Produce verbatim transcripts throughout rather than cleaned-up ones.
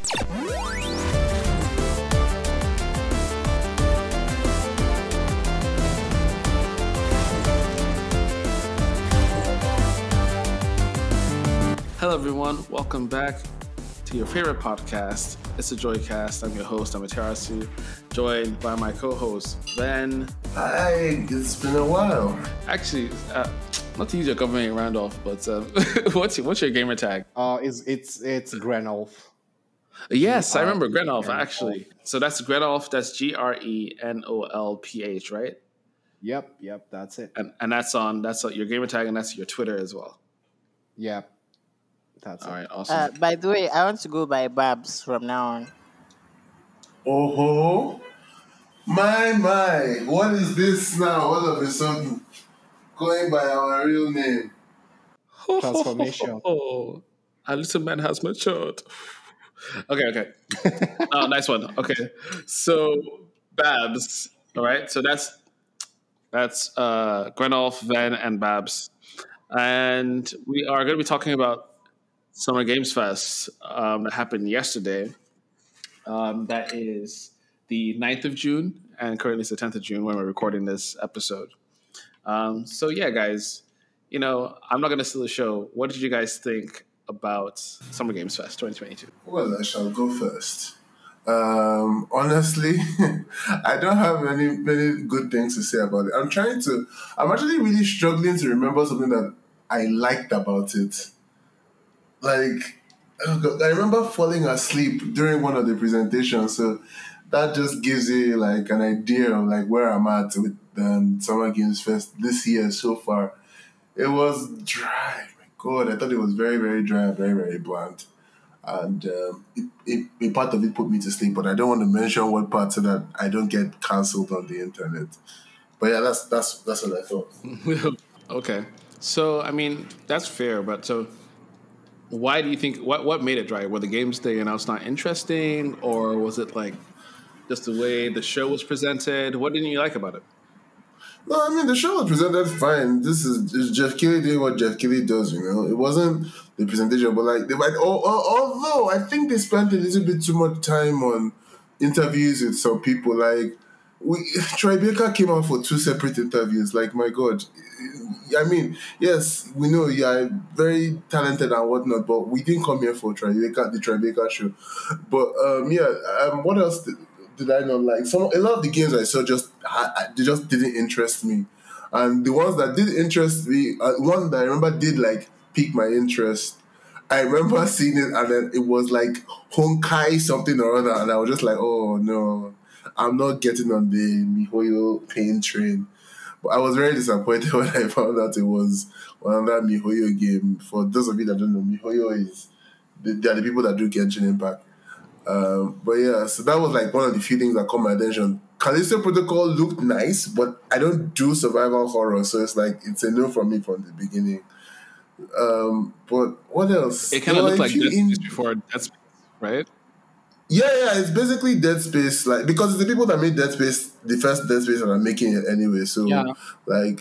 Hello, everyone. Welcome back to your favorite podcast. It's the Joycast. I'm your host, Amaterasu, joined by my co-host, Ben. Hi, it's been a while. Actually, uh, not to use your government Randolph, but uh, what's your, what's your gamer tag? Uh, it's it's it's Grenolf. Yes, I remember Grenolf. Grenolf, actually. So that's Grenolf. That's G R E N O L P H, right? Yep, yep, that's it. And and that's on that's on your gamer tag, and that's your Twitter as well. Yep, that's All it. right, awesome. Uh, by the way, I want to go by Babs from now on. Oh ho! My my! What is this now? All of a sudden, going by our real name. Transformation. Oh, a little man has matured. Okay, okay. Oh, nice one. Okay, so Babs. All right, so that's that's uh, Grenolf, Van, and Babs, and we are going to be talking about Summer Games Fest um, that happened yesterday. Um, that is the ninth of June, and currently it's the tenth of June when we're recording this episode. Um, so yeah, guys, you know, I'm not going to steal the show. What did you guys think about Summer Games Fest twenty twenty-two? Well, I shall go first. Um, honestly, I don't have any many good things to say about it. I'm trying to. I'm actually really struggling to remember something that I liked about it. Like, oh God, I remember falling asleep during one of the presentations, so that just gives you like an idea of like where I'm at with um, Summer Games Fest this year so far. It was dry. My God, I thought it was very, very dry and very, very bland. And um, it, it, a part of it put me to sleep, but I don't want to mention what part so that I don't get cancelled on the internet. But yeah, that's that's that's what I thought. Okay, so I mean that's fair, but so why do you think what what made it dry? Were the games they announced not interesting, or was it like just the way the show was presented? What didn't you like about it? No, I mean, the show was presented fine. This is, is Jeff Keighley doing what Jeff Keighley does, you know. It wasn't the presentation, but like, they might, oh, oh, although I think they spent a little bit too much time on interviews with some people. Like, we, Troy Baker came out for two separate interviews. Like, my God. I mean, yes, we know you are very talented and whatnot, but we didn't come here for Troy Baker, the Troy Baker show. But, um, yeah, um, what else did, did I not like? Some a lot of the games I saw just I, they just didn't interest me, and the ones that did interest me, uh, one that I remember did like pique my interest. I remember seeing it, and then it was like Honkai something or other, and I was just like, oh no, I'm not getting on the MiHoYo pain train. But I was very disappointed when I found out it was another MiHoYo game. For those of you that don't know, MiHoYo is they, they are the people that do Genshin Impact. Um, but yeah, so that was like one of the few things that caught my attention. Callisto Protocol looked nice, but I don't do survival horror, so it's like it's a no from me from the beginning. Um, but what else? It kind of Well, looked like if you Dead in- Space before Dead Space, right? Yeah, yeah, it's basically Dead Space, like because it's the people that made Dead Space, the first Dead Space, that are making it anyway. So, Yeah. like,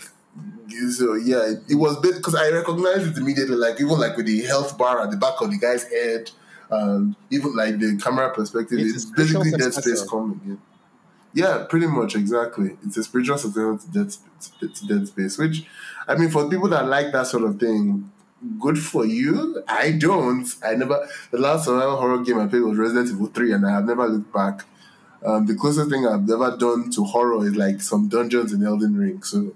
so yeah, it, it was bit because I recognized it immediately. Like even like with the health bar at the back of the guy's head, and even like the camera perspective, It's a it's, spiritual basically Dead successor. Space coming in. Yeah, pretty much exactly. It's a spiritual successor to Dead, Sp- to Dead Space, which I mean, for people that like that sort of thing, good for you. I don't. I never. The last survival horror game I played was Resident Evil three, and I have never looked back. Um, the closest thing I've ever done to horror is like some dungeons in Elden Ring. So,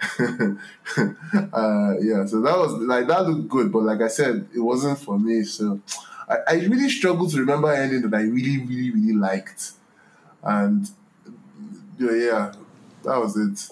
uh, yeah. So that was like that looked good, but like I said, it wasn't for me. So, I, I really struggled to remember anything that I really, really, really liked, and yeah, yeah, that was it.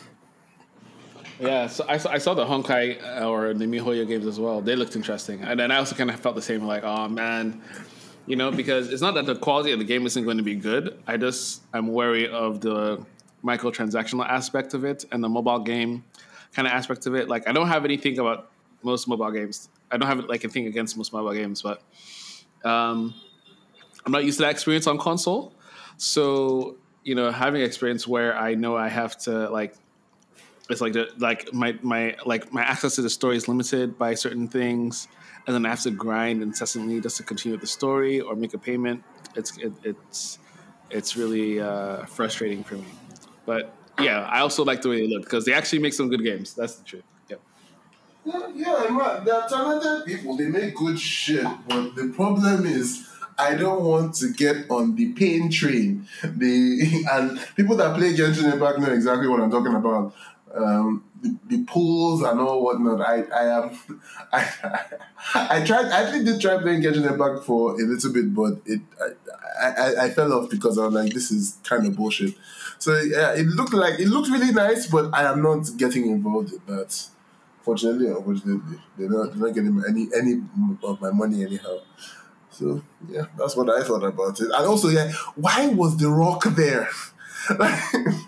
Yeah, so I saw, I saw the Honkai uh, or the MiHoYo games as well. They looked interesting, and then I also kind of felt the same. Like, oh man, you know, because it's not that the quality of the game isn't going to be good. I just I'm wary of the microtransactional aspect of it and the mobile game kind of aspect of it. Like, I don't have anything about most mobile games. I don't have like anything against most mobile games, but um, I'm not used to that experience on console. So, you know, having experience where I know I have to like it's like the, like my my like my access to the story is limited by certain things, and then I have to grind incessantly just to continue the story or make a payment. It's it, it's it's really uh, frustrating for me. But yeah, I also like the way they look because they actually make some good games. That's the truth. Yep. Yeah, yeah, man. They're talented people. They make good shit. But the problem is, I don't want to get on the pain train. The and people that play Genshin Impact know exactly what I'm talking about. Um, the, the pools and all whatnot. I, I am. I, I tried. I actually did try playing Genshin Impact for a little bit, but it. I, I, I fell off because I was like, this is kind of bullshit. So yeah, it looked like it looked really nice, but I am not getting involved in that. Fortunately, unfortunately, they're not, they're not getting any any of my money anyhow. So yeah, that's what I thought about it. And also, yeah, why was The Rock there? Like,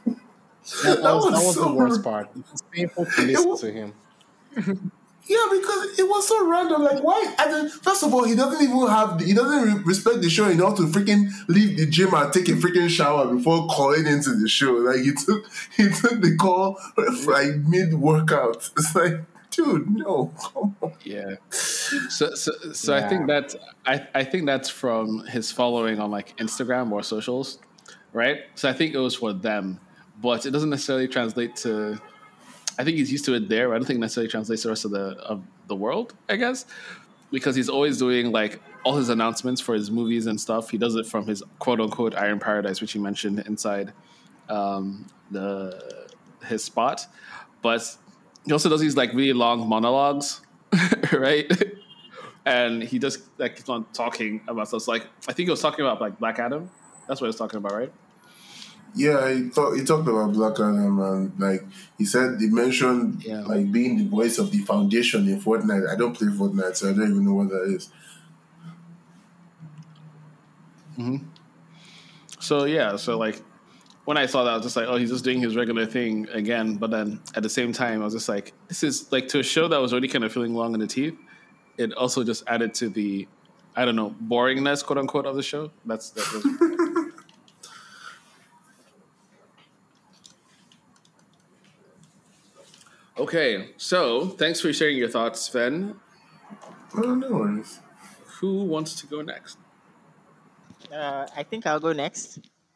That that was that was was the so. worst part. It was painful to It listen was, to him. yeah, because it was so random. Like, why? And then, first of all, he doesn't even have. The, he doesn't re- respect the show enough to freaking leave the gym and take a freaking shower before calling into the show. Like, he took he took the call like mid workout. It's like, dude, no, come on. Yeah. So so so I Yeah. think that I I think that's from his following on like Instagram or socials, right? So I think it was for them, but it doesn't necessarily translate to. I think he's used to it there. But I don't think it necessarily translates to the rest of the of the world. I guess because he's always doing like all his announcements for his movies and stuff. He does it from his quote unquote Iron Paradise, which he mentioned inside um, the his spot. But he also does these like really long monologues, right? And he just like keeps on talking about stuff. Like I think he was talking about like Black Adam. That's what he was talking about, right? Yeah, he talked. He talked about Black Adam and like he said, he mentioned Yeah. like being the voice of the foundation in Fortnite. I don't play Fortnite, so I don't even know what that is. Mm-hmm. So yeah, so like when I saw that, I was just like, oh, he's just doing his regular thing again. But then at the same time, I was just like, this is like to a show that was already kind of feeling long in the teeth. It also just added to the, I don't know, boringness, quote unquote, of the show. That's that was. Okay, so thanks for sharing your thoughts, Sven. Oh, no worries. Who wants to go next? Uh, I think I'll go next.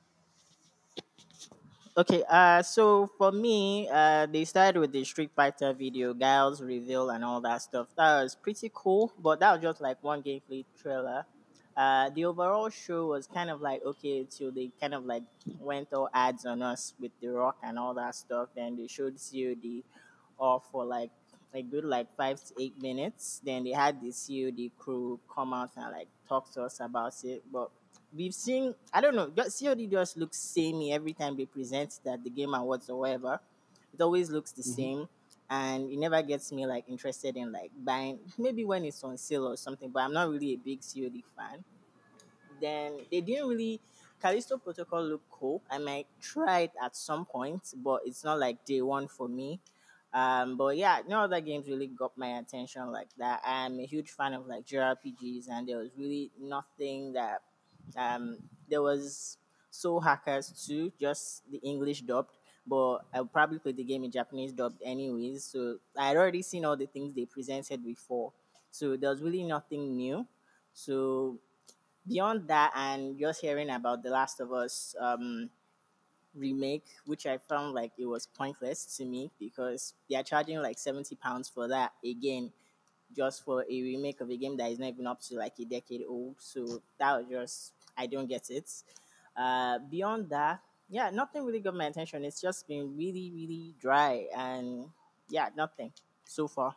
Okay, uh, so for me, uh, they started with the Street Fighter video, Giles reveal, and all that stuff. That was pretty cool, but that was just like one gameplay trailer. Uh, the overall show was kind of like okay till they kind of like went all ads on us with The Rock and all that stuff. Then they showed C O D off for like a good like five to eight minutes. Then they had the C O D crew come out and like talk to us about it. But we've seen I don't know, just C O D just looks samey every time they present that the game and whatsoever. It always looks the Mm-hmm. same and it never gets me like interested in like buying maybe when it's on sale or something, but I'm not really a big C O D fan. Then they didn't really Callisto Protocol look cool. I might try it at some point, but it's not like day one for me. Um, but yeah, no other games really got my attention like that. I'm a huge fan of like J R P Gs, and there was really nothing that um there was Soul Hackers too, just the English dubbed. But I would probably play the game in Japanese dubbed anyways. So I had already seen all the things they presented before. So there was really nothing new. So beyond that and just hearing about the Last of Us um remake, which I found like it was pointless to me because they are charging like seventy pounds for that again, just for a remake of a game that is not even up to like a decade old. So that was just I don't get it. Uh beyond that, yeah, nothing really got my attention. It's just been really, really dry and yeah, nothing so far.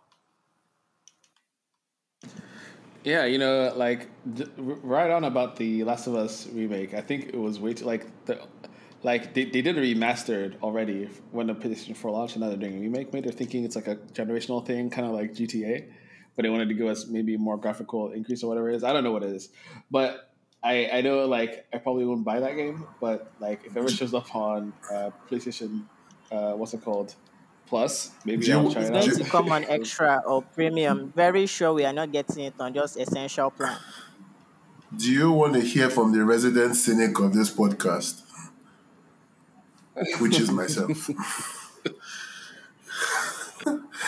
Yeah, you know, like th- r- right on about the Last of Us remake. I think it was way too like the like they, they did a remastered already when the PlayStation four launched, and now they're doing a remake. Maybe they're thinking it's like a generational thing, kind of like G T A, but they wanted to give us maybe a more graphical increase or whatever it is. I don't know what it is, but I I know like I probably wouldn't buy that game, but like if it ever shows up on uh, PlayStation, uh, what's it called? Plus, maybe I'll Do try It's it going out. you, to come on extra or premium. Very sure we are not getting it on just essential plan. do you want to hear from the resident cynic of this podcast, which is myself?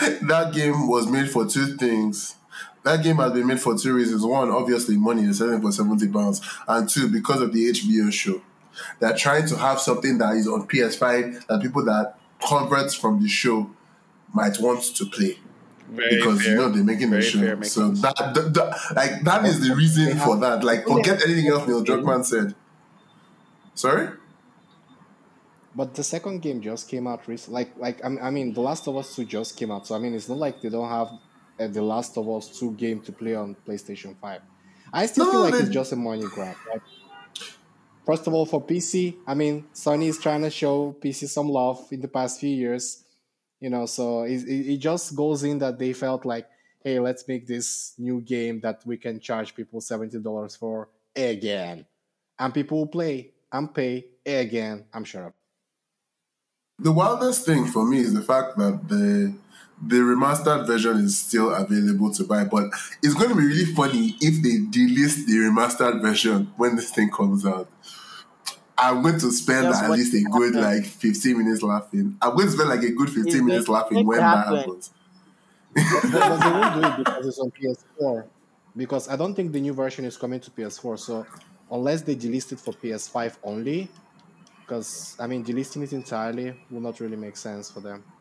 that game was made for two things. That game has been made for two reasons. One, obviously, money is selling for seventy pounds, and two, because of the H B O show. They're trying to have something that is on P S five that people that convert from the show might want to play. Very Because fair. you know they're making the Very show, fair, makes so sense. that, that, that like that is the reason for that. Like, forget anything else Neil Druckmann said. Sorry. But the second game just came out recently. Like, like I mean, I mean, The Last of Us two just came out, so I mean, it's not like they don't have uh, The Last of Us two game to play on PlayStation Five. I still No, feel no, like it's they, just a money grab. Like, first of all, for P C, I mean, Sony is trying to show P C some love in the past few years, you know. So it, it, it just goes in that they felt like, hey, let's make this new game that we can charge people seventy dollars for again, and people will play and pay again. I'm sure. the wildest thing for me is the fact that the the remastered version is still available to buy, but it's going to be really funny if they delist the remastered version when this thing comes out. I'm going to spend Just at what least a good happened. like fifteen minutes laughing. I'm going to spend like a good It's fifteen going, minutes it's laughing going when to that happen. happens. But, but, but they won't do it because it's on P S four. Because I don't think the new version is coming to P S four. So unless they delist it for P S five only, because I mean, delisting it entirely will not really make sense for them.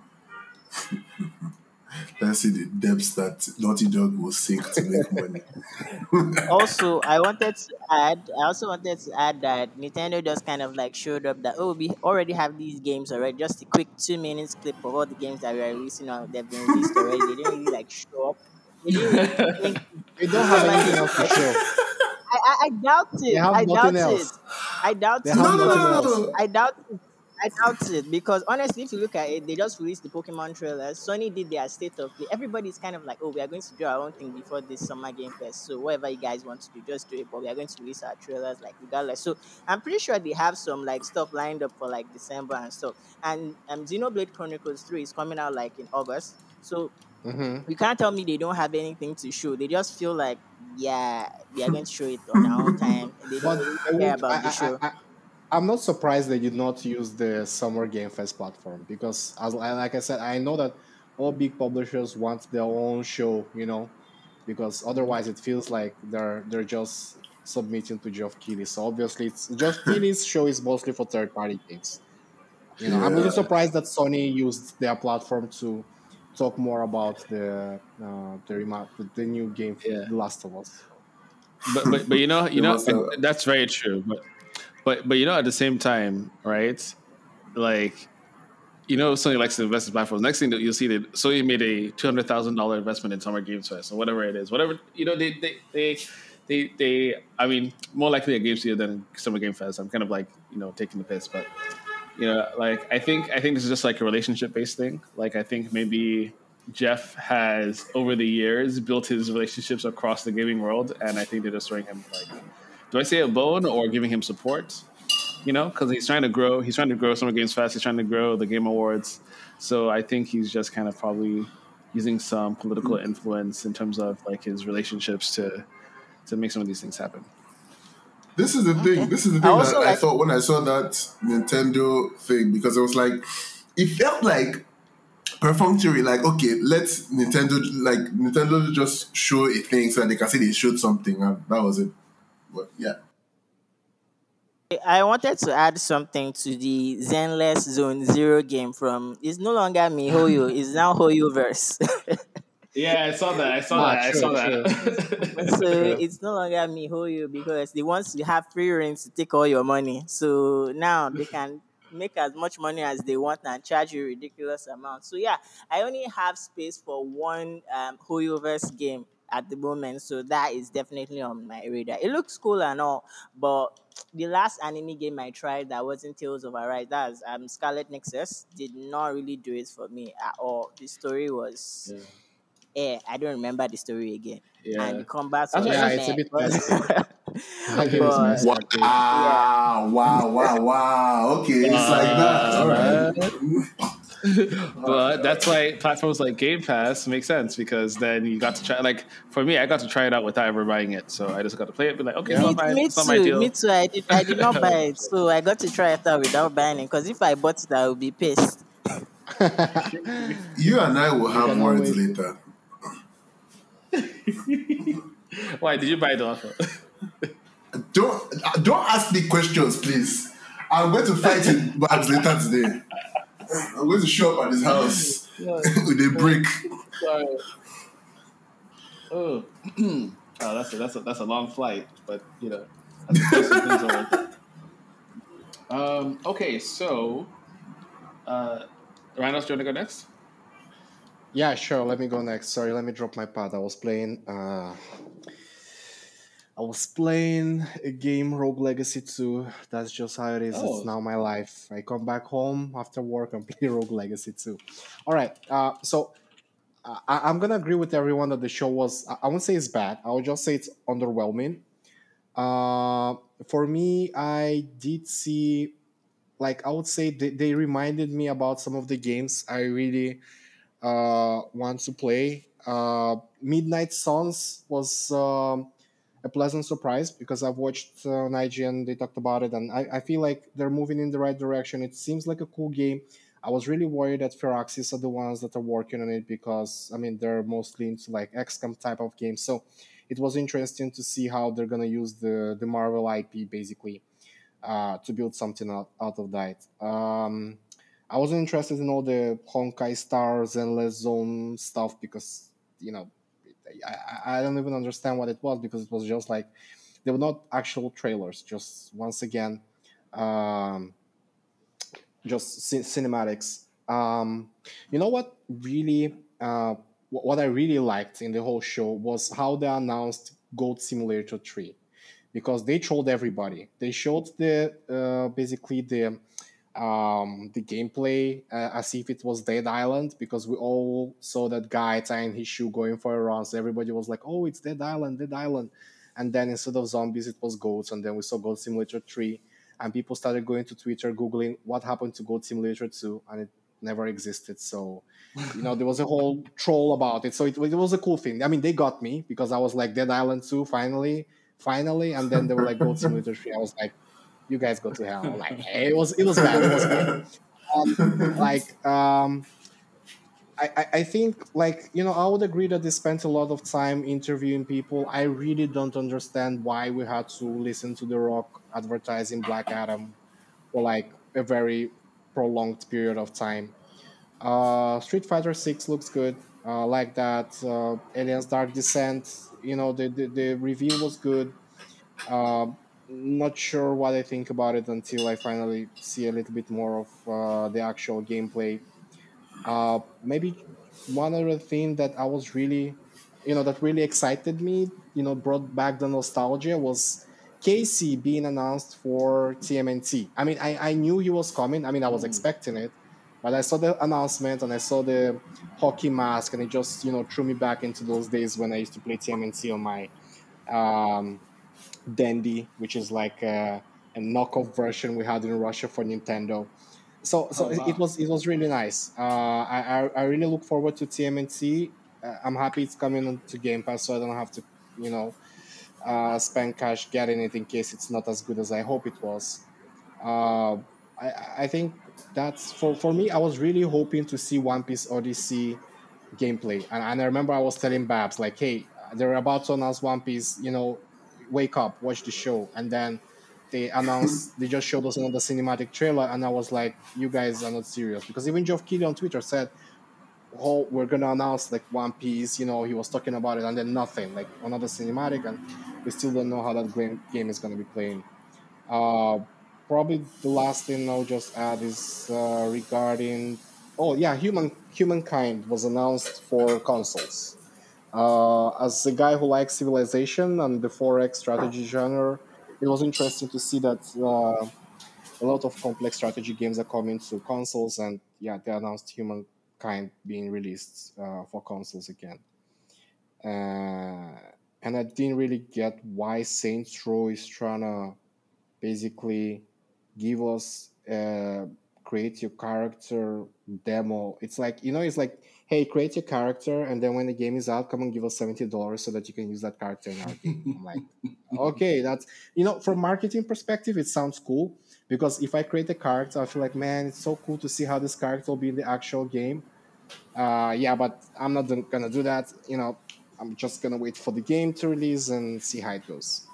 Let's see the depths that Naughty Dog will sink to make money. Also, I wanted to add, I also wanted to add that Nintendo just kind of like showed up that, oh, we already have these games already. Just a quick two minutes clip of all the games that we are releasing on, they've been released already. They didn't really like show up. They didn't really think They don't have whoever anything did else to I, show. I, I I doubt They it. have I nothing doubt it. else. I doubt They it have No, no, because nothing no, no, else. no. I doubt it. I doubt it because honestly, if you look at it, they just released the Pokemon trailers. Sony did their state of play. Everybody's kind of like, oh, we are going to do our own thing before this summer game fest. So whatever you guys want to do, just do it. But we are going to release our trailers like regardless. So I'm pretty sure they have some like stuff lined up for like December and stuff. And um, Xenoblade Chronicles three is coming out like in August. So hmm you can't tell me they don't have anything to show. They just feel like, yeah, we are going to show it on our own time. They don't But really they care won't. I, about the I, show. I, I'm not surprised they did not use the Summer Game Fest platform because, as like I said, I know that all big publishers want their own show, you know, because otherwise it feels like they're they're just submitting to Geoff Keighley. So obviously, it's Geoff Keighley's show is mostly for third party games. You know, I'm really Yeah. surprised that Sony used their platform to talk more about the uh, the, rema- the the new game, Yeah, The Last of Us. but but but you know They you know must have. that's very true. But but but you know at the same time, right? Like you know, Sony likes to invest in platforms. Next thing that you'll see that Sony made a two hundred thousand dollar investment in Summer Games Fest or whatever it is. Whatever you know, they they they they, they I mean, more likely a game studio than Summer Game Fest. I'm kind of like you know taking the piss, but you know, like I think I think this is just like a relationship based thing. Like I think maybe Jeff has over the years built his relationships across the gaming world, and I think they're just throwing him like, do I say a bone or giving him support? You know, because he's trying to grow. He's trying to grow Summer Games Fest. He's trying to grow the Game Awards. So I think he's just kind of probably using some political influence in terms of like his relationships to to make some of these things happen. This is the thing. Okay. This is the I thing that also I like thought when I saw that Nintendo thing, because it was like, it felt like perfunctory. Like, okay, let Nintendo like Nintendo just show a thing so that they can say they showed something, and that was it. But yeah, I wanted to add something to the Zenless Zone Zero game from. It's no longer MiHoYo. It's now HoYoverse. Yeah, I saw that. I saw Ah, that. I true, saw true, that. So true. it's no longer MiHoYo because they want to have free reign to take all your money. So now they can make as much money as they want and charge you ridiculous amounts. So yeah, I only have space for one um HoYoverse game at the moment. So that is definitely on my radar. It looks cool and all, but the last anime game I tried that wasn't Tales of Arise, that's um Scarlet Nexus, did not really do it for me at all. The story was Yeah. eh, I don't remember the story again. And Yeah. the combat That's what Yeah, was that's it's a meh. bit But, messy. That game is but messy. I agree. yeah. wow, wow, wow, wow. Okay, it's like that. All but right. but that's why platforms like Game Pass make sense because then you got to try like for me I got to try it out without ever buying it. So I just got to play it, be like, okay, it's Yeah. Me, not my me it's not my too. Me deal. too. I did. I did not buy it, so I got to try it out without buying it. Because if I bought it, I would be pissed. You and I will We have can words always. later. Why did you buy the offer? Don't don't ask me questions, please. I'm going to fight with Babs later today. I'm going to show up at his house Yeah. with a brick. Sorry. Oh, oh, that's a that's a that's a long flight, but you know, I think those some things are worth it. Um, okay, so uh, Rhinos, do you want to go next? Yeah, sure. Let me go next. Sorry, let me drop my pad. I was playing. Uh, I was playing a game, Rogue Legacy two. That's just how it is. It's Oh, now my life. I come back home after work and play Rogue Legacy two. All right. Uh, so uh, I, I'm gonna agree with everyone that the show was. I, I won't say it's bad. I would just say it's underwhelming. Uh, for me, I did see, like, I would say they, they reminded me about some of the games I really uh, want to play. Uh, Midnight Suns was um, a pleasant surprise because I've watched uh, on I G N, they talked about it, and I, I feel like they're moving in the right direction. It seems like a cool game. I was really worried that Firaxis are the ones that are working on it because, I mean, they're mostly into like X COM type of games. So it was interesting to see how they're going to use the, the Marvel I P basically uh, to build something out, out of that. Um, I wasn't interested in all the Honkai Stars and Less Zone stuff because, you know, I, I I don't even understand what it was because it was just like they were not actual trailers. Just once again, um, just ci- cinematics. Um, you know what really, uh, wh- what I really liked in the whole show was how they announced Goat Simulator three because they trolled everybody. They showed the uh, basically the um, the gameplay uh, as if it was Dead Island because we all saw that guy tying his shoe going for a run. So everybody was like, "Oh, it's Dead Island, Dead Island," and then instead of zombies, it was goats. And then we saw Goat Simulator three, and people started going to Twitter googling what happened to Goat Simulator two, and it never existed. So. You know, there was a whole troll about it. So it, it was a cool thing. I mean, they got me because I was like, Dead Island two, finally, finally. And then they were like, Goat Simulator three. I was like, you guys go to hell. Like hey, it was it was bad. It was bad. Um, like um, I, I I think like you know I would agree that they spent a lot of time interviewing people. I really don't understand why we had to listen to The Rock advertising Black Adam for like a very prolonged period of time. Uh, Street Fighter Six looks good. Uh, like that. Uh, Aliens Dark Descent. You know the, the the review was good. Um, Not sure what I think about it until I finally see a little bit more of uh, the actual gameplay. Uh, maybe one other thing that I was really, you know, that really excited me, you know, brought back the nostalgia was Casey being announced for T M N T. I mean, I, I knew he was coming. I mean, I was mm. expecting it, but I saw the announcement and I saw the hockey mask, and it just, you know, threw me back into those days when I used to play T M N T on my um, Dandy, which is like a, a knockoff version we had in Russia for Nintendo. So, so Oh it it wow. was it was really nice. Uh, I, I I really look forward to T M N T. Uh, I'm happy it's coming on to Game Pass, so I don't have to, you know, uh, spend cash getting it in case it's not as good as I hope it was. Uh, I I think that's for for me. I was really hoping to see One Piece Odyssey gameplay. And, and I remember I was telling Babs, like, hey, they're about to announce One Piece, you know, wake up, watch the show. And then they announced, they just showed us another cinematic trailer. And I was like, you guys are not serious. Because even Geoff Keighley on Twitter said, oh, we're going to announce like One Piece, you know, he was talking about it. And then nothing, like another cinematic. And we still don't know how that game, game is going to be playing. Uh, Probably the last thing I'll just add is uh, regarding. Oh yeah, human humankind was announced for consoles. Uh, as a guy who likes Civilization and the four X strategy genre, it was interesting to see that uh, a lot of complex strategy games are coming to consoles, and yeah, they announced Humankind being released uh, for consoles again. Uh, and I didn't really get why Saints Row is trying to basically give us uh, create your character demo. It's like you know, it's like hey, create your character, and then when the game is out, come and give us seventy dollars so that you can use that character in our game. I'm like, okay, that's you know, from marketing perspective, it sounds cool Because if I create a character, I feel like, man, it's so cool to see how this character will be in the actual game. Uh, yeah, but I'm not done- gonna do that. You know, I'm just gonna wait for the game to release and see how it goes.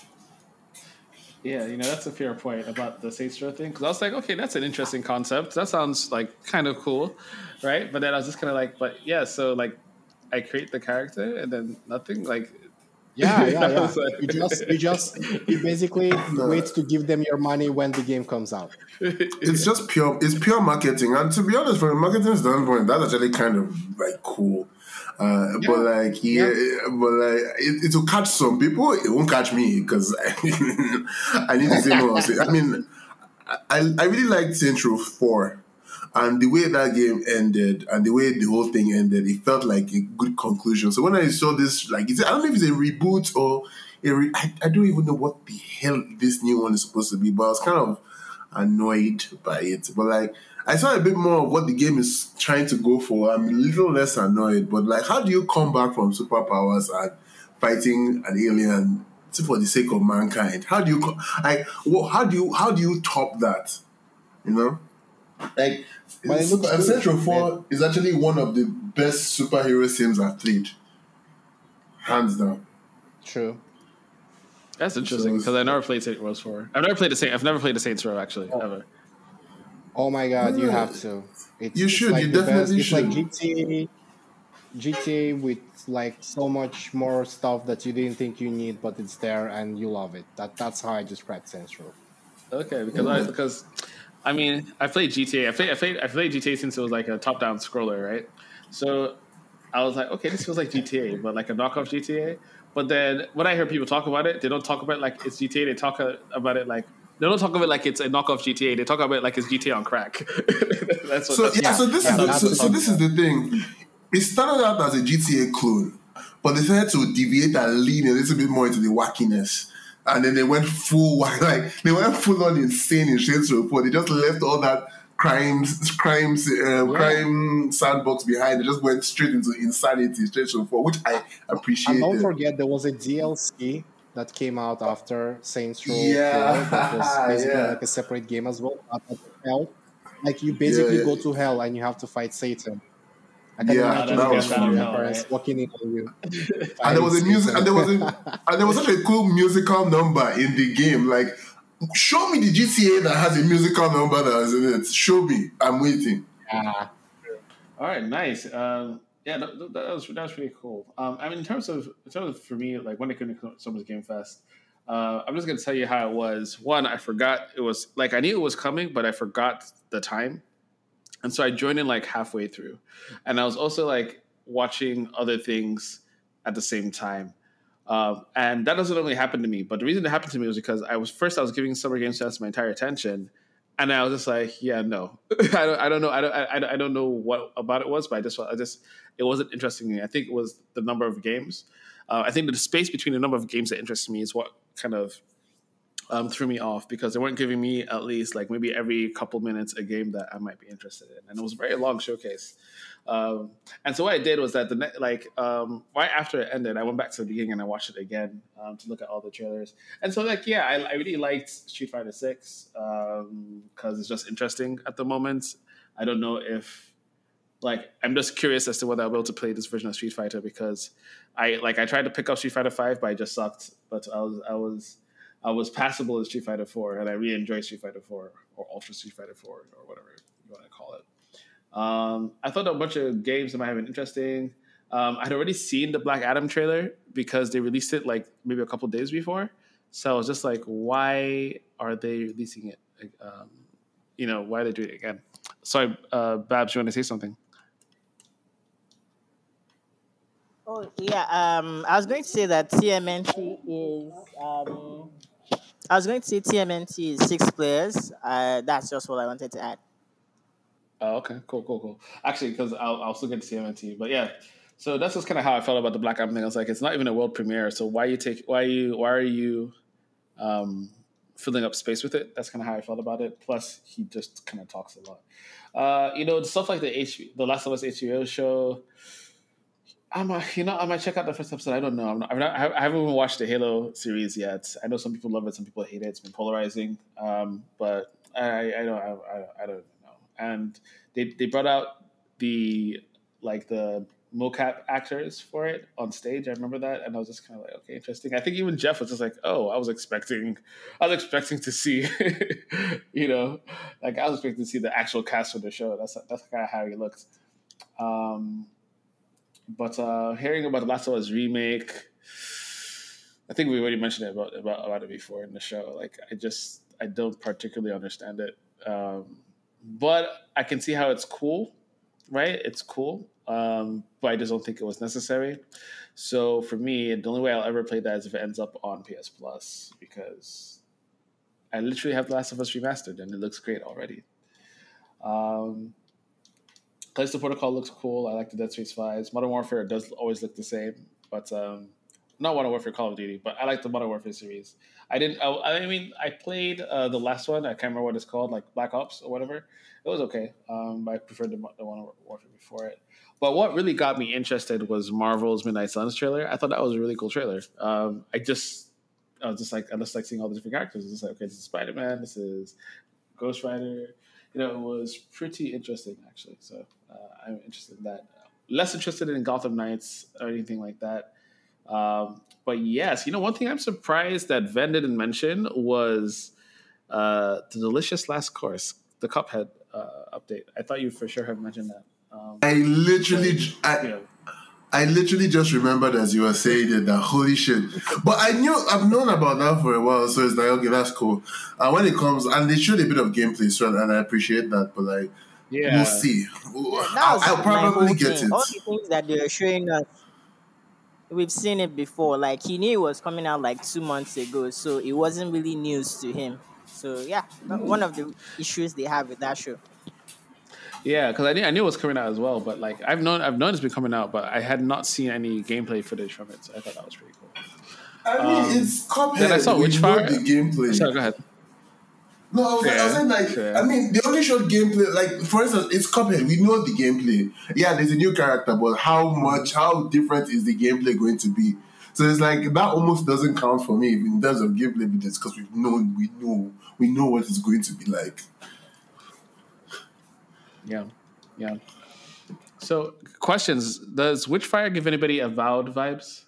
Yeah, you know, that's a fair point about the Saints Row thing. Because I was like, okay, that's an interesting concept. That sounds like kind of cool, right? But then I was just kind of like, but yeah, so like I create the character and then nothing. Like, Yeah, yeah, I yeah. was You just, you just, you basically No, wait to give them your money when the game comes out. it's just pure. It's pure marketing, and to be honest, from a marketing standpoint, that's actually kind of like cool. Uh, but Yeah, like, yeah, yeah. but like, it, it will catch some people. It won't catch me because I, I need to say more. I mean, I, I really liked Saints Row four, and the way that game ended and the way the whole thing ended, it felt like a good conclusion. So when I saw this, like, is it, I don't know if it's a reboot or a re, I, I don't even know what the hell this new one is supposed to be, but I was kind of annoyed by it. But like, I saw a bit more of what the game is trying to go for. I'm a little less annoyed, but like, how do you come back from superpowers and fighting an alien for the sake of mankind? How do you, co- like, well, how do you, how do you top that? You know, like, But it looks Super, good. Central It, Four is actually one of the best superhero sims I've played, hands down. true. that's So interesting because it's, I never played Saints Row four. I've never played the Saint. I've never played the Saints Row actually Oh, ever. oh my God, you uh, have to. It's you it's should, like you the best. definitely It's like should. G T A, G T A with like so much more stuff that you didn't think you need, but it's there and you love it. That that's how I describe Saints Row. Okay, because I Yeah. because I mean I played G T A. I played I played I played G T A since it was like a top down scroller, right? So I was like, okay, this feels like G T A, but like a knockoff G T A. But then when I hear people talk about it, they don't talk about it like it's G T A. They talk uh, about it like they don't talk about it like it's a knockoff G T A. They talk about it like it's G T A on crack. that's what So that's yeah, Yeah, so this is yeah, that's the, how so, people that's so talk this is about the thing. It started out as a G T A clone, but they started to deviate and lean a little bit more into the wackiness. And then they went full whack- like they went full on insane in Shades Report. They just left all that crimes crimes uh, yeah. crime sandbox behind. They just went straight into insanity Shades Report, which I And don't appreciated. forget, there was a D L C that came out after Saints Row four that was Yeah, basically yeah, like a separate game as well. Path of Hell. Like you yeah, basically yeah, go to hell and you have to fight Satan. I can yeah. Oh, imagine that's That you good. was and Battle your of fun. Hell, parents right? walking in on you And there fighting was a music, and Satan. there was a, and there was such a cool musical number in the game. Like, show me the G T A that has a musical number that is in it. Show me. I'm waiting. Yeah. All right, nice. Um, yeah, that, that, that was that was pretty cool. Um, I mean, in terms of in terms of for me, like when it came to Summer's Game Fest, uh, I'm just gonna tell you how it was. One, I forgot it was like I knew it was coming, but I forgot the time, and so I joined in like halfway through, and I was also like watching other things at the same time. Um, and that doesn't only happen to me, but the reason it happened to me was because I was first I was giving Summer Games Fest my entire attention, and I was just like, yeah, no, I don't, I don't know, I don't, I, I don't know what about it was, but I just, I just, it wasn't interesting to me. I think it was the number of games. Uh, I think the space between the number of games that interested me is what kind of um, threw me off because they weren't giving me at least like maybe every couple minutes a game that I might be interested in, and it was a very long showcase. Um, and so what I did was that the ne- like um, right after it ended, I went back to the beginning and I watched it again um, to look at all the trailers. And so like yeah, I, I really liked Street Fighter Six because it's just interesting at the moment. I don't know if like I'm just curious as to whether I'll be able to play this version of Street Fighter because I like I tried to pick up Street Fighter Five, but I just sucked. But I was I was I was passable in Street Fighter Four, and I really enjoyed Street Fighter Four or Ultra Street Fighter Four or whatever you want to call it. Um, I thought a bunch of games that might have been interesting. Um, I'd already seen the Black Adam trailer because they released it like maybe a couple days before. So I was just like, why are they releasing it? Like, um, you know, why are they doing it again? Sorry, uh, Babs, you want to say something? Oh yeah, um, I was going to say that T M N T is um, I was going to say T M N T is six players. Uh, that's just what I wanted to add. Oh, okay, cool, cool, cool. Actually, because I'll, I'll still get to C M N T, but yeah. So that's just kind of how I felt about the Black Adam thing. I was like, it's not even a world premiere, so why you take, why you, why are you um, filling up space with it? That's kind of how I felt about it. Plus, he just kind of talks a lot. Uh, you know, stuff like the H, the Last of Us H B O show. I might, you know, I might check out the first episode. I don't know. I'm not, I'm not, I haven't even watched the Halo series yet. I know some people love it, some people hate it. It's been polarizing. Um, but I, I don't, I, I, I don't know. And they, they brought out the like the mocap actors for it on stage. I remember that, and I was just kind of like, okay, interesting. I think even Jeff was just like, oh, I was expecting, I was expecting to see, you know, like I was expecting to see the actual cast for the show. That's that's kind of how he looked. Um, but uh, hearing about the Last of Us remake, I think we already mentioned it about, about about it before in the show. Like, I just I don't particularly understand it, um, but I can see how it's cool, right? It's cool, um, but I just don't think it was necessary. So for me, the only way I'll ever play that is if it ends up on P S Plus, because I literally have The Last of Us remastered and it looks great already. Um, Callisto Protocol looks cool. I like the Dead Space vibes. Modern Warfare does always look the same, but um, not Modern Warfare Call of Duty, but I like the Modern Warfare series. I didn't. I, I mean, I played uh, the last one. I can't remember what it's called, like Black Ops or whatever. It was okay. Um, but I preferred the, the Modern Warfare before it. But what really got me interested was Marvel's Midnight Suns trailer. I thought that was a really cool trailer. Um, I just, I was just like, I just like seeing all the different characters. It's just like, okay, this is Spider Man. This is Ghost Rider. You know, it was pretty interesting actually. So uh, I'm interested in that. Less interested in Gotham Knights or anything like that. Um, but yes, you know, one thing I'm surprised that Ven didn't mention was uh, the delicious last course, the Cuphead uh, update. I thought you for sure have mentioned that. Um, I literally, so, j- I, you know, I literally just remembered as you were saying it that holy shit. But I knew I've known about that for a while, so it's like okay, that's cool. And when it comes, and they showed a bit of gameplay, so and I appreciate that. But like, we'll yeah, see. Yeah, that I'll, was I'll my probably whole get thing. it. All the things that they are showing us, we've seen it before. Like he knew it was coming out like two months ago, so it wasn't really news to him. So yeah, that- one of the issues they have with that show. yeah, because I knew I knew it was coming out as well. But like I've known I've known it's been coming out, but I had not seen any gameplay footage from it. So I thought that was pretty cool. I mean, Um, it's then I Cuphead. saw We know Witchfire. the gameplay. Sorry, go ahead. No, I was, like, I was saying Fair, like, I fair. mean, they only showed gameplay. Like, for instance, it's Cuphead. We know the gameplay. Yeah, there's a new character, but how much, how different is the gameplay going to be? So it's like that almost doesn't count for me in terms of gameplay evidence because we've known, we know, we know what it's going to be like. Yeah, yeah. So, questions: does Witchfire give anybody Avowed vibes?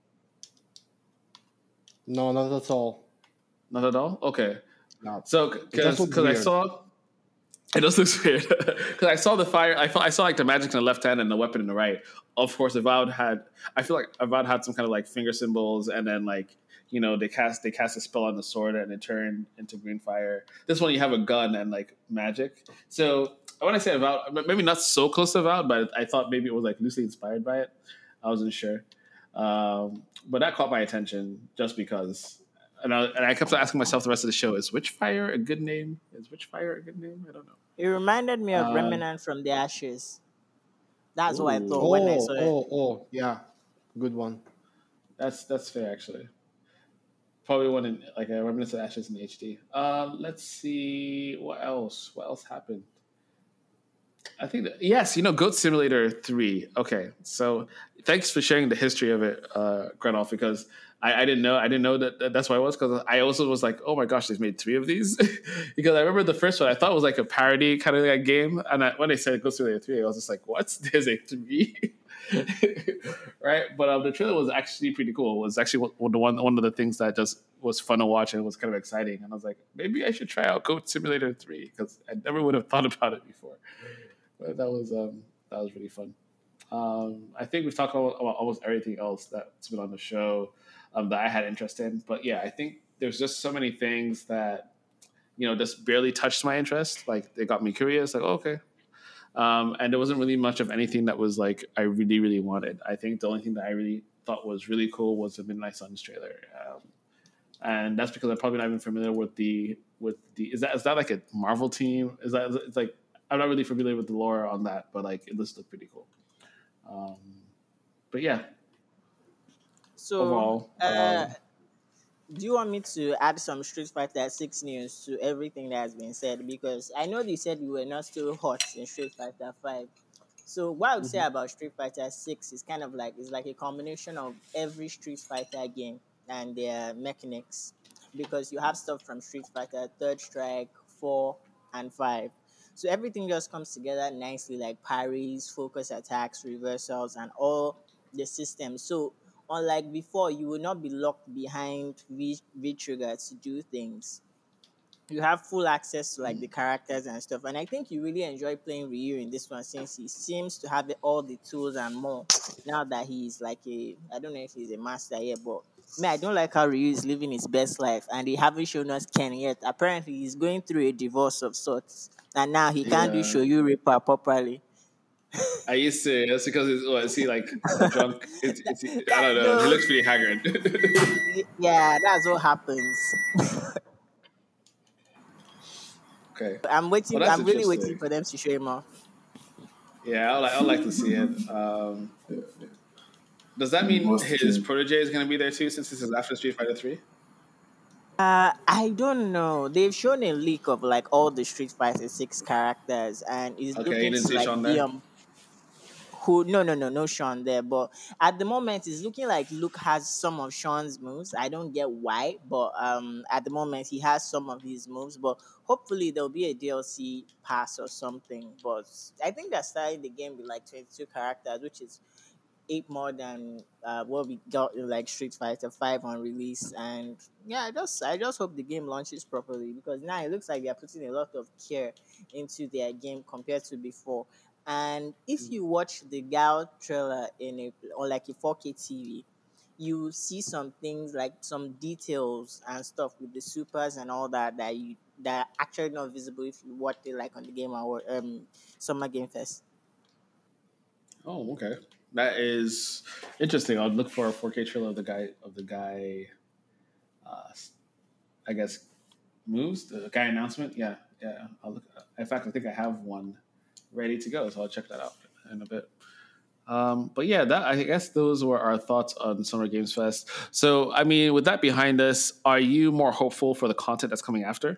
No, not at all. Not at all. Okay. No, So, it just because looks because I weird. saw it does look weird because I saw the fire. I saw I saw like the magic in the left hand and the weapon in the right. Of course, Avowed had. I feel like Avowed had some kind of like finger symbols, and then like you know they cast they cast a spell on the sword and it turned into green fire. This one you have a gun and like magic. So when I say Avowed, maybe not so close to Avowed, but I thought maybe it was like loosely inspired by it. I wasn't sure, um, but that caught my attention just because. And I, and I kept asking myself the rest of the show: is Witchfire a good name? Is Witchfire a good name? I don't know. It reminded me of Um, Remnant from the Ashes. That's what I thought ooh, when I Oh, saw it. oh, oh, yeah, good one. that's that's fair actually. Probably one in like a Remnants of Ashes in H D. Um, let's see what else. What else happened? I think that, yes, you know, Goat Simulator three. Okay, so thanks for sharing the history of it, uh, Grenolf, because I, I didn't know I didn't know that, that that's what it was because I also was like, oh my gosh, they've made three of these because I remember the first one I thought it was like a parody kind of like game, and I, when they said Goat Simulator three, I was just like, what? There's a three. Right, but um, the trailer was actually pretty cool. It was actually one, the one one of the things that just was fun to watch and was kind of exciting. And I was like, maybe I should try out Goat Simulator three because I never would have thought about it before. But that was um, that was really fun. Um, I think we've talked about, about almost everything else that's been on the show um, that I had interest in. But yeah, I think there's just so many things that you know just barely touched my interest. Like they got me curious. Like oh, okay, um, and there wasn't really much of anything that was like I really really wanted. I think the only thing that I really thought was really cool was the Midnight Suns trailer, um, and that's because I'm probably not even familiar with the with the is that is that like a Marvel team? Is that it's like I'm not really familiar with the lore on that, but like it looks look pretty cool. Um, but yeah, So, overall, uh, um, do you want me to add some Street Fighter Six news to everything that has been said? Because I know you said we were not still hot in Street Fighter Five. So what I would say Mhm. about Street Fighter Six is kind of like it's like a combination of every Street Fighter game and their mechanics, because you have stuff from Street Fighter, Third Strike, Four, and Five. So everything just comes together nicely, like parries, focus attacks, reversals, and all the systems. So unlike before, you will not be locked behind V, v trigger to do things. You have full access to like the characters and stuff. And I think you really enjoy playing Ryu in this one, since he seems to have the, all the tools and more. Now that he's like a, I don't know if he's a master yet, but me, I don't like how Ryu is living his best life, and they haven't shown us Ken yet. Apparently, he's going through a divorce of sorts, and now he can't do Yeah. Shoyu Reaper properly. I used to. That's because it's, what, is he like drunk? It's, it's, I That don't know. He no, looks pretty haggard. yeah, that's what happens. Okay. I'm Well, waiting. that's I'm really waiting interesting. for them to show him off. Yeah, I like. I like to see it. Um, does that mean Must his change. protege is going to be there too, since this is after Street Fighter Three? Uh, I don't know. They've shown a leak of like all the Street Fighter Six characters, and it's Okay, you looking didn't to see like Sean be there. um who no no no no Sean there, but at the moment it's looking like Luke has some of Sean's moves. I don't get why, but um at the moment he has some of his moves. But hopefully there'll be a D L C pass or something. But I think they're starting the game with like twenty two characters, which is eight more than uh, what we got in like Street Fighter Five on release. And yeah, I just I just hope the game launches properly, because now it looks like they're putting a lot of care into their game compared to before. And if you watch the Gal trailer in a or like a four K T V, you see some things like some details and stuff with the supers and all that that you that are actually not visible if you watch it like on the game or um Summer Game Fest. Oh, okay. That is interesting. I'll look for a four K trailer of the guy of the guy. Uh, I guess moves the guy announcement. Yeah, yeah. I'll look. In fact, I think I have one ready to go, so I'll check that out in a bit. Um, but yeah, that I guess those were our thoughts on Summer Games Fest. So, I mean, with that behind us, are you more hopeful for the content that's coming after?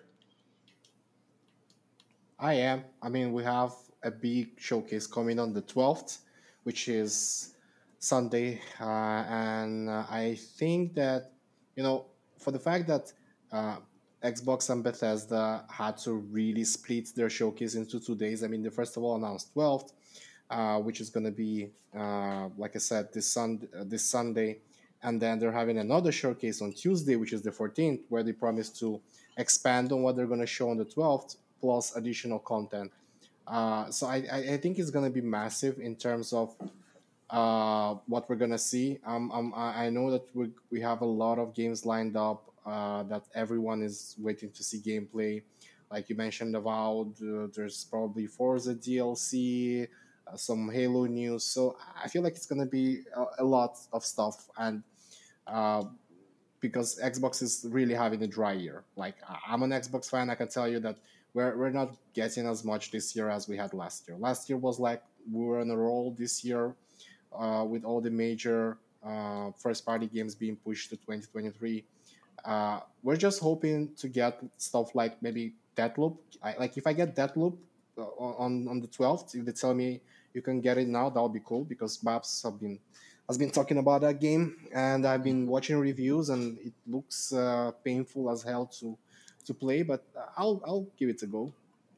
I am. I mean, we have a big showcase coming on the twelfth, which is Sunday. Uh, and uh, I think that, you know, for the fact that uh, Xbox and Bethesda had to really split their showcase into two days. I mean, they first of all announced twelfth, uh, which is going to be, uh, like I said, this, sun- uh, this Sunday. And then they're having another showcase on Tuesday, which is the fourteenth, where they promise to expand on what they're going to show on the twelfth, plus additional content. Uh, so I, I, I think it's going to be massive in terms of uh, what we're going to see. Um, um, I I know that we, we have a lot of games lined up uh, that everyone is waiting to see gameplay. Like you mentioned, Avowed, uh, there's probably Forza D L C, uh, some Halo news. So I feel like it's going to be a, a lot of stuff. And uh, because Xbox is really having a dry year. Like I- I'm an Xbox fan, I can tell you that we're we're not getting as much this year as we had last year. Last year was like we were on a roll. This year, uh, with all the major uh, first party games being pushed to twenty twenty-three, uh, we're just hoping to get stuff like maybe Deathloop. I, like if I get Deathloop uh, on on the twelfth, if they tell me you can get it now, that would be cool because Babs have been has been talking about that game, and I've been watching reviews, and it looks uh, painful as hell to to play, but I'll I'll give it a go.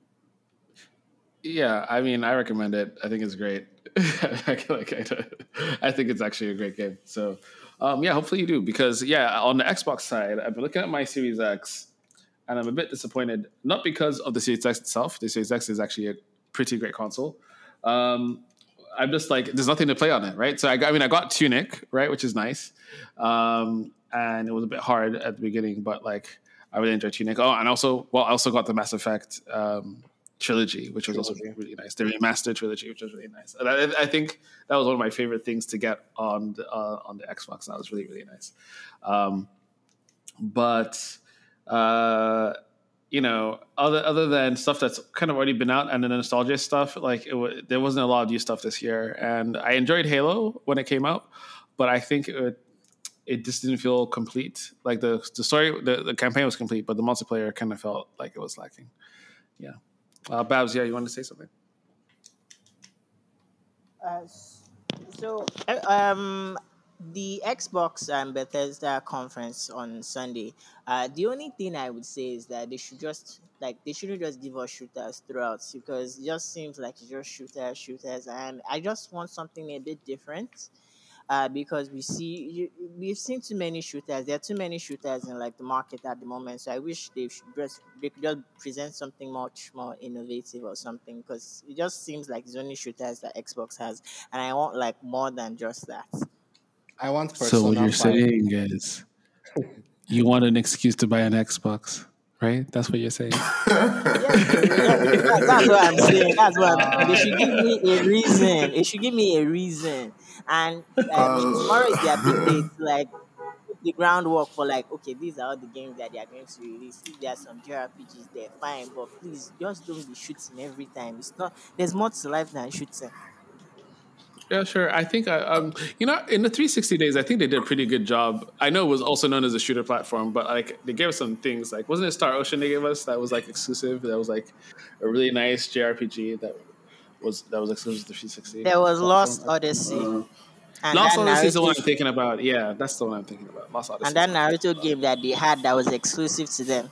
Yeah, I mean, I recommend it. I think it's great. like, like, I, I think it's actually a great game. So, um, yeah, hopefully you do because yeah, on the Xbox side, I've been looking at my Series X, and I'm a bit disappointed. Not because of the Series X itself. The Series X is actually a pretty great console. Um, I'm just like, there's nothing to play on it, right? So I, got, I mean, I got Tunic, right, which is nice, um, and it was a bit hard at the beginning, but like, I really enjoyed Tunic. Oh, and also, well, I also got the Mass Effect um, trilogy, which was also Trilogy. really nice. The remastered trilogy, which was really nice. And I, I think that was one of my favorite things to get on the, uh, on the Xbox. That was really really nice. Um, but uh, you know, other other than stuff that's kind of already been out and the nostalgia stuff, like it w- there wasn't a lot of new stuff this year. And I enjoyed Halo when it came out, but I think it it just didn't feel complete. Like the the story, the, the campaign was complete, but the multiplayer kind of felt like it was lacking. Yeah. Uh, Babs, yeah, you wanted to say something? Uh, s- so uh, um, the Xbox and Bethesda conference on Sunday. Uh, the only thing I would say is that they should just like they shouldn't just give us shooters throughout because it just seems like it's just shooters, shooters, and I just want something a bit different. Uh, because we see you, we've seen too many shooters. There are too many shooters in like the market at the moment. So I wish they should just they could just present something much more innovative or something because it just seems like it's only shooters that Xbox has, and I want like more than just that. I want So what Persona you're five. saying is you want an excuse to buy an Xbox, right? That's what you're saying. Yes, yes, that, that's what I'm saying. That's what I'm saying. They should give Uh, me a reason. They should give me a reason. And um, tomorrow is their big day Uh, to like put the groundwork for like, okay, these are all the games that they are going to release. If there are some J R P Gs there, fine. But please, just don't be shooting every time. It's not. There's more to life than shooting. Yeah, sure. I think I, um, you know, in the three sixty days, I think they did a pretty good job. I know it was also known as a shooter platform, but like they gave us some things. Like, wasn't it Star Ocean they gave us that was like exclusive? That was like a really nice J R P G that was that was exclusive to the three sixty There was platform. Lost Odyssey, uh, and Lost that Odyssey is the one Naruto, I'm thinking about. Yeah, that's the one I'm thinking about. Lost and Odyssey is that the one I'm thinking Naruto about. game that they had that was exclusive to them.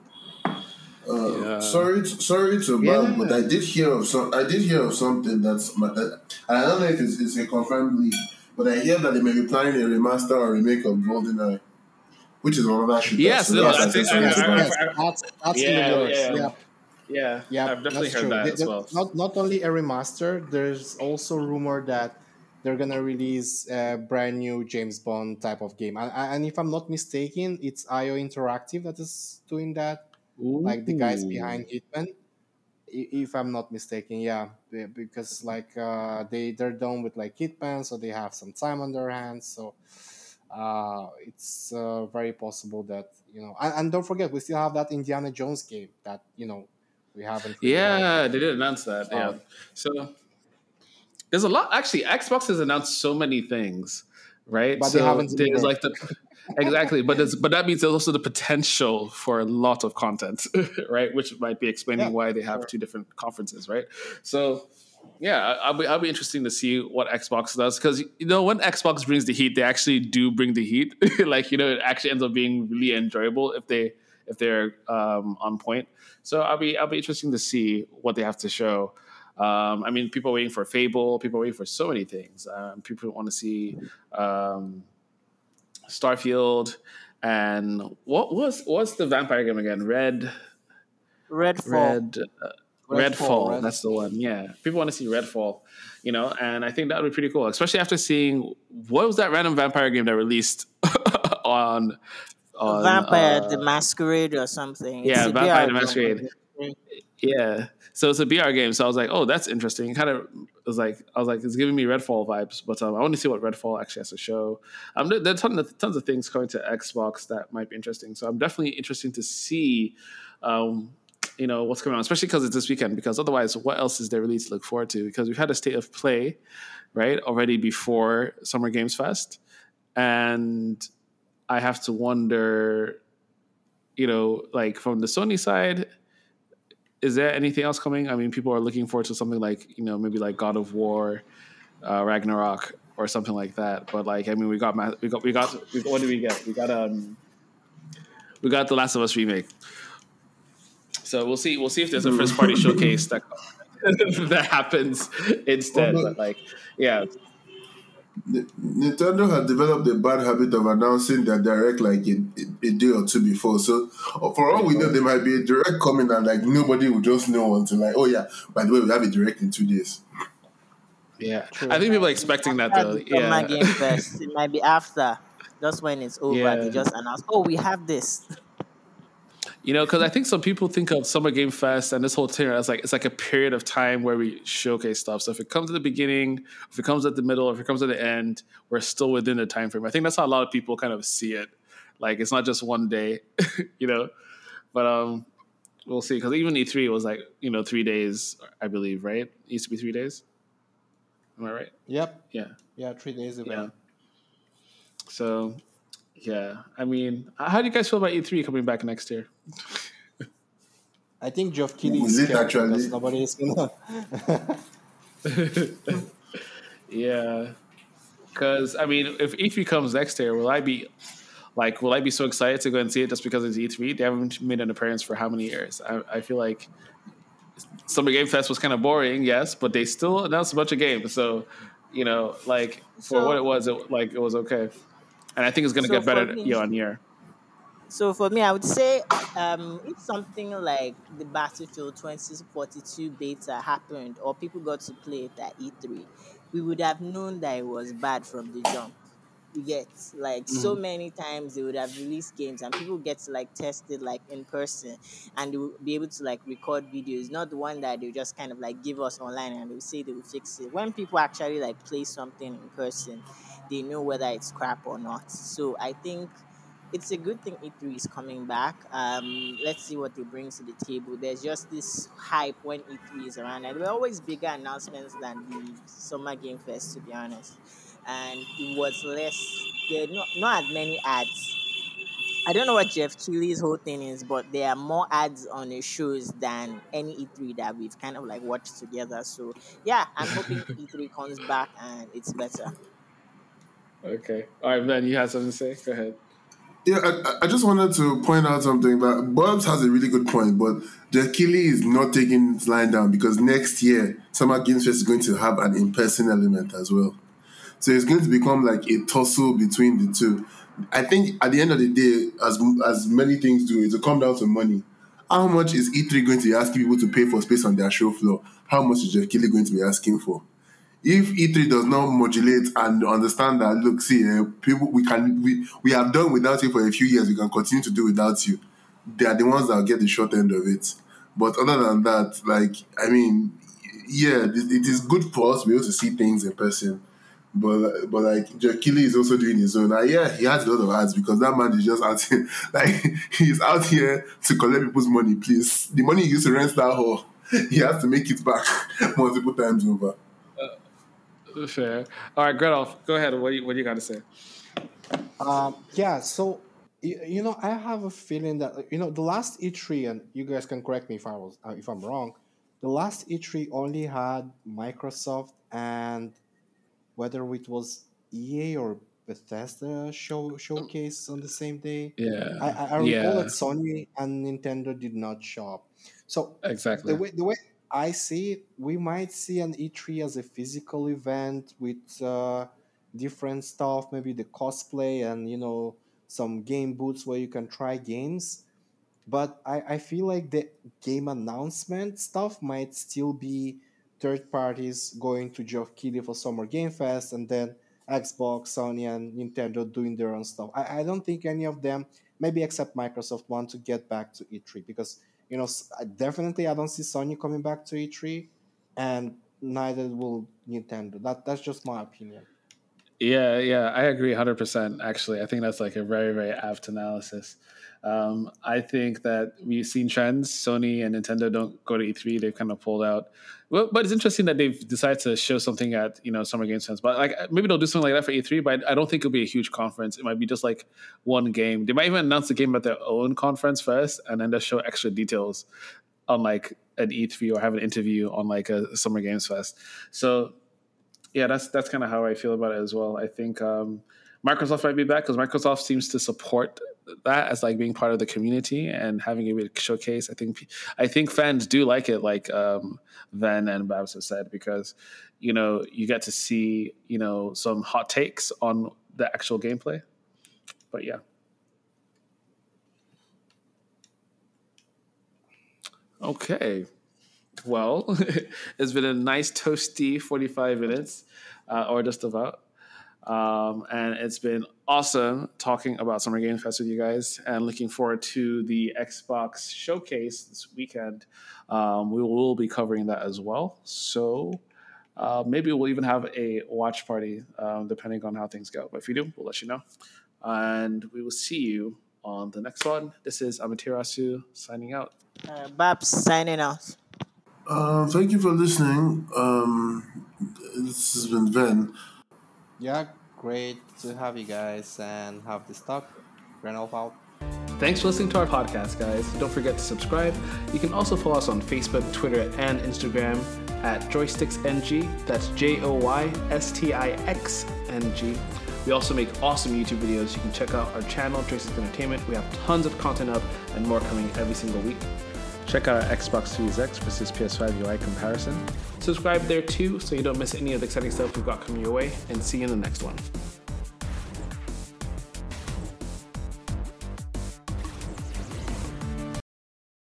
Uh, Yeah. sorry, to, sorry to bug, but yeah. I did hear of some. I did hear of something that's. my- That, I don't know if it's, it's a confirmed leak, but I hear that they may be planning a remaster or remake of GoldenEye, which is another shooter. Yes, So no, that's I why I Yes, said think I, sorry Yes, to I, bug. yes, I, I that's that's in the yeah, works. yeah, Yeah, yeah. yeah, I've definitely that's heard true. that They- as they- well. not not only a remaster, there's also rumor that they're gonna release a brand new James Bond type of game. And, and if I'm not mistaken, it's I O Interactive that is doing that, like the guys Ooh. behind Hitman. i- If I'm not mistaken, yeah, be- because like uh, they they're done with like Hitman, so they have some time on their hands. So uh, it's uh, very possible that you know, and, and don't forget, we still have that Indiana Jones game that you know we haven't really heard Yeah, they did announce that. Yeah. about. So there's a lot. Actually, Xbox has announced so many things, right? But they So haven't there's delivered. like the exactly, but there's, but that means there's also the potential for a lot of content, right? Which might be Yeah, explaining why they have sure. two different conferences, right? So yeah, I- I'll be I'll be interesting to see what Xbox does because you know when Xbox brings the heat, they actually do bring the heat. Like you know, it actually ends up being really enjoyable if they if they're um, on point. So I'll be I'll be interesting to see what they have to show. Um, I mean, people are waiting for Fable. People are waiting for so many things. Um, people want to see um, Starfield, and what was what's the vampire game again? Red, Redfall. Red, uh, Redfall, Redfall. Red. That's the one. Yeah, people want to see Redfall. You know, and I think that would be pretty cool, especially after seeing what was that random vampire game that released on on Vampire the uh Masquerade or something. It's yeah, a Vampire B R the game. Masquerade. Yeah. So it's a B R game. So I was like, oh, that's interesting. Kind of was like, I was like, it's giving me Redfall vibes. But um, I want to see what Redfall actually has to show. Um, there, there are tons of, tons of things coming to Xbox that might be interesting. So I'm definitely interested to see, um, you know, what's going on, especially because it's this weekend. Because otherwise, what else is there really to look forward to? Because we've had a state of play, right, already before Summer Games Fest, and I have to wonder, you know, like from the Sony side is there anything else coming? I mean, people are looking forward to something like, you know, maybe like God of War, uh, Ragnarok, or something like that. But like, I mean, we got we got we got we, what did we get? We got um we got the Last of Us remake. So we'll see. We'll see if there's a first party showcase that that happens Oh, instead. but But like, yeah, N- Nintendo has developed a bad habit of announcing their direct like a, a, a day or two before. So uh, for all we know, there might be a direct coming and like nobody will just know until like, oh yeah, by the way, we have a direct in two days. yeah. I True. think people are expecting that After though. the summer Yeah, game first, it might be after. Just when it's over, they yeah. just announce, "Oh, we have this." You know, because I think some people think of Summer Game Fest and this whole thing as like it's like a period of time where we showcase stuff. So if it comes at the beginning, if it comes at the middle, if it comes at the end, we're still within the time frame. I think that's how a lot of people kind of see it. Like it's not just one day, you know. But um, we'll see. Because even E three was like you know three days, I believe, right? It used to be three days. Am I right? Yep. Yeah, Yeah, three days yeah. event. So yeah, I mean, how do you guys feel about E three coming back next year? I think Geoff Keighley is Will it scared because actually? nobody is gonna. Yeah, because I mean, if E three comes next year, will I be like, will I be so excited to go and see it just because it's E three? They haven't made an appearance for how many years? I, I feel like Summer Game Fest was kind of boring, yes, but they still announced a bunch of games. So, you know, like for what So it was, it, like it was okay, and I think it's going to so get for better me, year on year. So for me, I would say um, if something like the Battlefield twenty forty-two beta happened or people got to play it at E three, we would have known that it was bad from the jump. You get like so Mm-hmm. many times they would have released games and people get to like test it like in person and they will be able to like record videos, not the one that they just kind of like give us online and they will say they will fix it. When people actually like play something in person, they know whether it's crap or not. So I think it's a good thing E three is coming back. Um, let's see what they bring to the table. There's just this hype when E three is around, and there were always bigger announcements than the Summer Game Fest, to be honest. And it was less. There are not not as many ads. I don't know what Jeff Keighley's whole thing is, but there are more ads on his shows than any E three that we've kind of like watched together. So yeah, I'm hoping E three comes back and it's better. Okay. All right, Ben, you had something to say? Go ahead. Yeah, I, I just wanted to point out something that Bobs has a really good point, but Jekili is not taking his line down because next year Summer Games Fest is going to have an in-person element as well. So it's going to become like a tussle between the two. I think at the end of the day, as as many things do, it will come down to money. How much is E three going to be asking people to pay for space on their show floor? How much is Jeff Keighley going to be asking for? If E three does not modulate and understand that, look, see, uh, people, we can, we, we have done without you for a few years, we can continue to do without you. They are the ones that get the short end of it. But other than that, like, I mean, yeah, it, it is good for us to be able to see things in person. But but like Jekili is also doing his own. Uh, yeah, he has a lot of ads because that man is just out here, like he's out here to collect people's money. Please, the money he used to rent that hall, he has to make it back multiple times over. Fair. All right, Gredolf, go ahead. What do you, what do you got to say? Um, yeah, so you, you know, I have a feeling that you know the last E three, and you guys can correct me if I was uh, if I'm wrong. The last E three only had Microsoft and whether it was E A or Bethesda show showcase on the same day. I, Yeah. I I recall that Yeah. Sony and Nintendo did not show up. So the Exactly. way the way I see it, we might see an E three as a physical event with uh, different stuff, maybe the cosplay and you know some game booths where you can try games, but I, I feel like the game announcement stuff might still be third parties going to Geoff Keighley for Summer Game Fest and then Xbox, Sony, and Nintendo doing their own stuff. I, I don't think any of them, maybe except Microsoft, want to get back to E three because, you know, s- I- definitely I don't see Sony coming back to E three and neither will Nintendo. That That's just my opinion. Yeah, yeah, I agree one hundred percent. Actually, I think that's like a very, very apt analysis. Um, I think that we've seen trends. Sony and Nintendo don't go to E three; they've kind of pulled out. Well, but it's interesting that they've decided to show something at you know Summer Games Fest. But like maybe they'll do something like that for E three. But I don't think it'll be a huge conference. It might be just like one game. They might even announce the game at their own conference first, and then just show extra details on like an E three or have an interview on like a Summer Games Fest. So yeah, that's that's kind of how I feel about it as well. I think um, Microsoft might be back because Microsoft seems to support that as like being part of the community and having a big showcase. I think I think fans do like it, like um, Van and Babs have said, because you know you get to see you know some hot takes on the actual gameplay. But yeah, okay. Well, it's been a nice toasty forty-five minutes, uh, or just about. Um, and it's been awesome talking about Summer Game Fest with you guys and looking forward to the Xbox showcase this weekend. Um, we will be covering that as well. So uh, maybe we'll even have a watch party um, depending on how things go. But if we do, we'll let you know. And we will see you on the next one. This is Amaterasu signing out. Uh, Babs signing out. Um, thank you for listening. Um, this has been Ven. Yeah, great to have you guys and have this talk. Randolph out. Thanks for listening to our podcast, guys. Don't forget to subscribe. You can also follow us on Facebook, Twitter, and Instagram at JoysticksNG. That's J O Y S T I X N G. We also make awesome YouTube videos. You can check out our channel, Joysticks Entertainment. We have tons of content up and more coming every single week. Check out our Xbox Series X versus P S five U I comparison. Subscribe there too so you don't miss any of the exciting stuff we've got coming your way, and see you in the next one.